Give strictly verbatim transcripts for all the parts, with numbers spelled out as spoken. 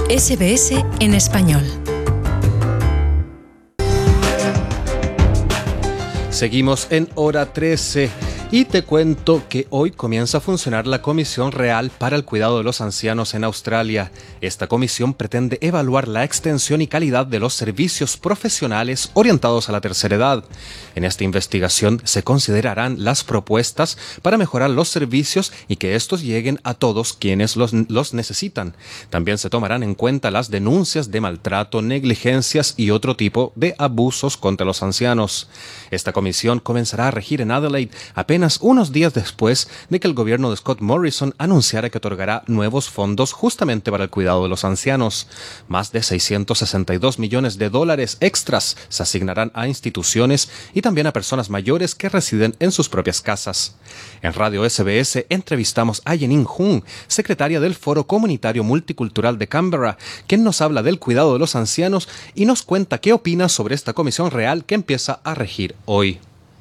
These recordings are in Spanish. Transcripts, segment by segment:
S B S en español. Seguimos en hora trece y te cuento que hoy comienza a funcionar la Comisión Real para el Cuidado de los Ancianos en Australia. Esta comisión pretende evaluar la extensión y calidad de los servicios profesionales orientados a la tercera edad. En esta investigación se considerarán las propuestas para mejorar los servicios y que estos lleguen a todos quienes los, los necesitan. También se tomarán en cuenta las denuncias de maltrato, negligencias y otro tipo de abusos contra los ancianos. Esta comisión comenzará a regir en Adelaide apenas unos días después de que el gobierno de Scott Morrison anunciara que otorgará nuevos fondos justamente para el cuidado de los ancianos. Más de seiscientos sesenta y dos millones de dólares extras se asignarán a instituciones y también a personas mayores que residen en sus propias casas. En Radio S B S entrevistamos a Yenin Jung, secretaria del Foro Comunitario Multicultural de Canberra, quien nos habla del cuidado de los ancianos y nos cuenta qué opina sobre esta comisión real que empieza a regir hoy.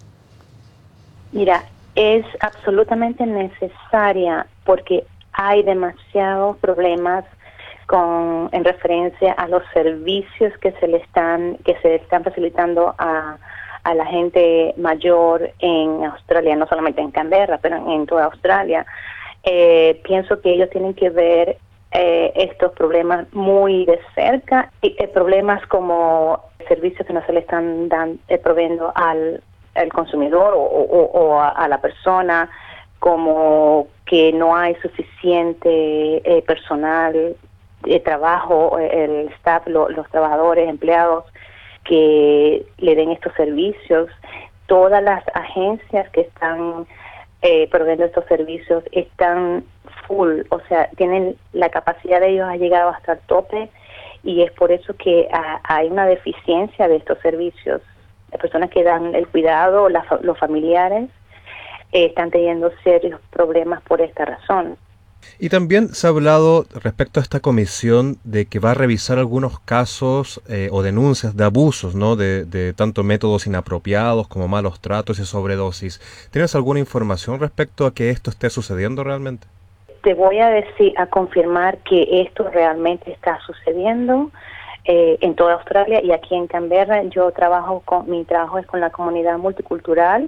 Mira, es absolutamente necesaria porque hay demasiados problemas con en referencia a los servicios que se le están que se están facilitando a, a la gente mayor en Australia, no solamente en Canberra, pero en, en toda Australia. Eh, pienso que ellos tienen que ver eh, estos problemas muy de cerca, y eh, problemas como servicios que no se le están dando, eh, proveyendo al el consumidor o, o, o a, a la persona, como que no hay suficiente eh, personal de trabajo, el staff, lo, los trabajadores, empleados que le den estos servicios. Todas las agencias que están eh, proveyendo estos servicios están full, o sea, tienen la capacidad de ellos ha llegado hasta el tope y es por eso que a, hay una deficiencia de estos servicios. Las personas que dan el cuidado, las, los familiares, eh, están teniendo serios problemas por esta razón. Y también se ha hablado respecto a esta comisión de que va a revisar algunos casos eh, o denuncias de abusos, ¿no? De, de tanto métodos inapropiados como malos tratos y sobredosis. ¿Tienes alguna información respecto a que esto esté sucediendo realmente? Te voy a decir, a confirmar que esto realmente está sucediendo. Eh, en toda Australia y aquí en Canberra. Yo trabajo con, mi trabajo es con la comunidad multicultural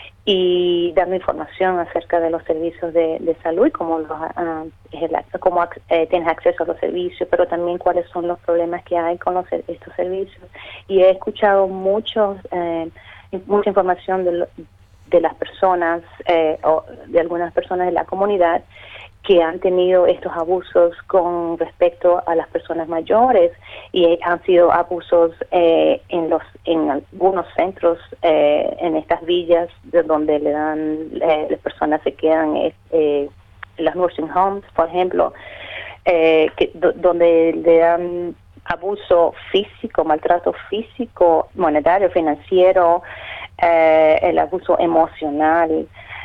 y dando información acerca de los servicios de, de salud y cómo, los, uh, cómo eh, tienes acceso a los servicios, pero también cuáles son los problemas que hay con los, estos servicios. Y he escuchado muchos, eh, mucha información de, lo, de las personas, eh, o de algunas personas de la comunidad que han tenido estos abusos con respecto a las personas mayores y han sido abusos eh, en los en algunos centros, eh, en estas villas de donde le dan eh, las personas se quedan eh, eh, en las nursing homes, por ejemplo, eh, que, do, donde le dan abuso físico, maltrato físico, monetario, financiero, eh, el abuso emocional.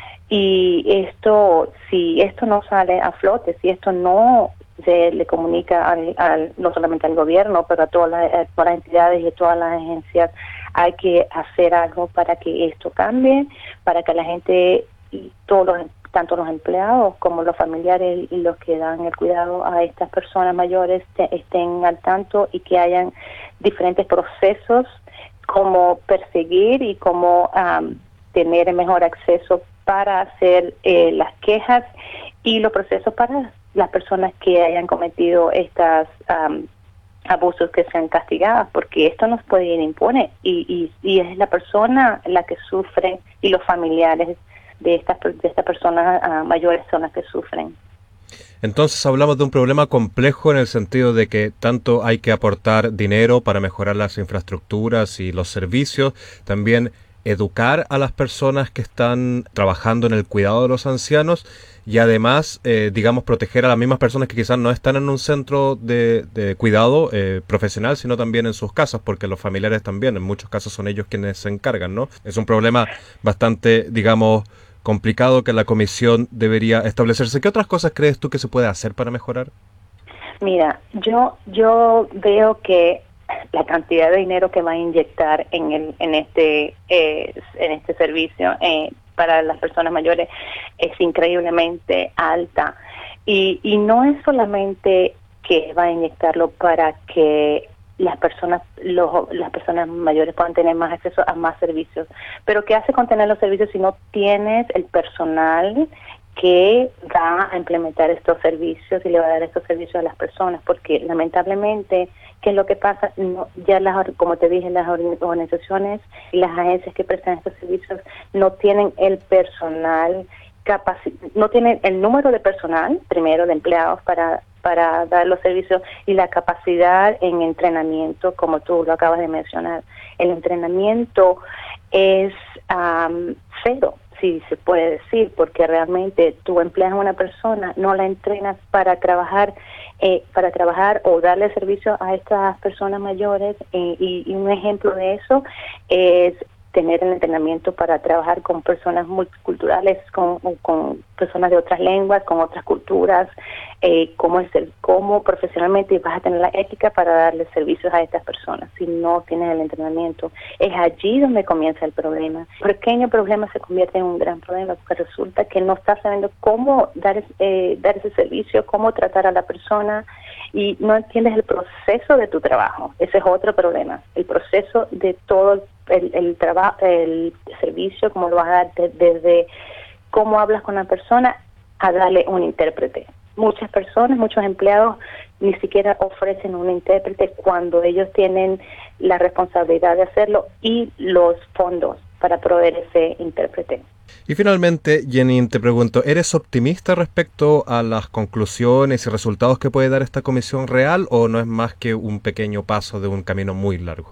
Y esto, si esto no sale a flote, si esto no se le comunica al, al, no solamente al gobierno, pero a todas las, a todas las entidades y a todas las agencias, hay que hacer algo para que esto cambie, para que la gente, y todos los, tanto los empleados como los familiares y los que dan el cuidado a estas personas mayores te, estén al tanto y que hayan diferentes procesos como perseguir y como um, tener mejor acceso para hacer eh, las quejas y los procesos para las personas que hayan cometido estos um, abusos que sean castigadas, porque esto nos puede ir impune y, y, y es la persona la que sufre y los familiares de estas de estas personas uh, mayores son las que sufren. Entonces hablamos de un problema complejo en el sentido de que tanto hay que aportar dinero para mejorar las infraestructuras y los servicios, también educar a las personas que están trabajando en el cuidado de los ancianos y además, eh, digamos, proteger a las mismas personas que quizás no están en un centro de, de cuidado eh, profesional, sino también en sus casas, porque los familiares también, en muchos casos son ellos quienes se encargan, ¿no? Es un problema bastante, digamos, complicado que la comisión debería establecerse. ¿Qué otras cosas crees tú que se puede hacer para mejorar? Mira, yo yo veo que la cantidad de dinero que va a inyectar en el en este eh, en este servicio eh, para las personas mayores es increíblemente alta y y no es solamente que va a inyectarlo para que las personas los, las personas mayores puedan tener más acceso a más servicios. Pero ¿qué hace con tener los servicios si no tienes el personal que va a implementar estos servicios y le va a dar estos servicios a las personas? Porque lamentablemente, ¿qué es lo que pasa? No, ya las, como te dije, las organizaciones y las agencias que prestan estos servicios no tienen el personal capaci- no tienen el número de personal, primero de empleados para para dar los servicios, y la capacidad en entrenamiento, como tú lo acabas de mencionar. El entrenamiento es um, cero, si se puede decir, porque realmente tú empleas a una persona, no la entrenas para trabajar, eh, para trabajar o darle servicio a estas personas mayores, eh, y, y un ejemplo de eso es tener el entrenamiento para trabajar con personas multiculturales, con, con personas de otras lenguas, con otras culturas, eh, cómo es el, cómo profesionalmente vas a tener la ética para darle servicios a estas personas si no tienes el entrenamiento. Es allí donde comienza el problema. Un pequeño problema se convierte en un gran problema, porque resulta que no estás sabiendo cómo dar, eh, dar ese servicio, cómo tratar a la persona, y no entiendes el proceso de tu trabajo. Ese es otro problema, el proceso de todo el, el trabajo, el servicio, cómo lo vas a dar, de, desde cómo hablas con la persona a darle un intérprete. Muchas personas, muchos empleados ni siquiera ofrecen un intérprete cuando ellos tienen la responsabilidad de hacerlo y los fondos para proveer ese intérprete. Y finalmente, Jenin, te pregunto, ¿eres optimista respecto a las conclusiones y resultados que puede dar esta comisión real, o no es más que un pequeño paso de un camino muy largo?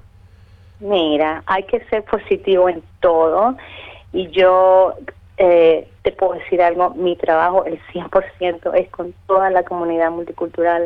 Mira, hay que ser positivo en todo, y yo eh, te puedo decir algo, mi trabajo el cien por ciento es con toda la comunidad multicultural.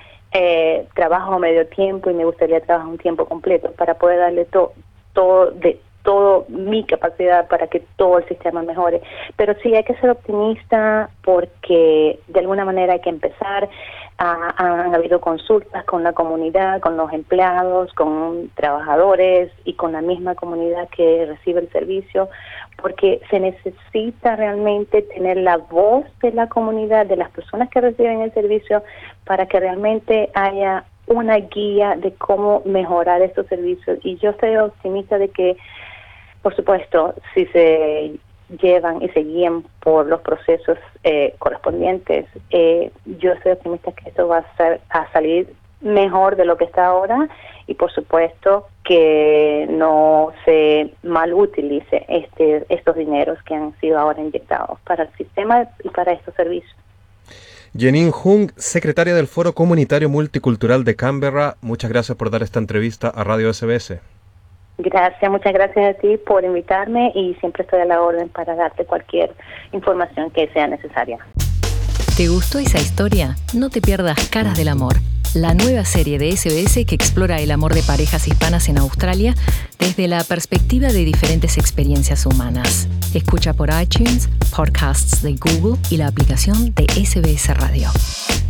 Eh, trabajo a medio tiempo y me gustaría trabajar un tiempo completo para poder darle to, todo de todo mi capacidad para que todo el sistema mejore. Pero sí, hay que ser optimista, porque de alguna manera hay que empezar. Ah, han habido consultas con la comunidad, con los empleados, con trabajadores y con la misma comunidad que recibe el servicio, porque se necesita realmente tener la voz de la comunidad, de las personas que reciben el servicio, para que realmente haya una guía de cómo mejorar estos servicios. Y yo estoy optimista de que, por supuesto, si se llevan y se guían por los procesos eh, correspondientes, eh, yo estoy optimista que esto va a, ser, a salir mejor de lo que está ahora, y por supuesto que no se mal utilice este, estos dineros que han sido ahora inyectados para el sistema y para estos servicios. Jenin Hung, secretaria del Foro Comunitario Multicultural de Canberra, muchas gracias por dar esta entrevista a Radio S B S. Gracias, muchas gracias a ti por invitarme, y siempre estoy a la orden para darte cualquier información que sea necesaria. ¿Te gustó esa historia? No te pierdas Caras del Amor, la nueva serie de S B S que explora el amor de parejas hispanas en Australia desde la perspectiva de diferentes experiencias humanas. Escucha por iTunes, podcasts de Google y la aplicación de S B S Radio.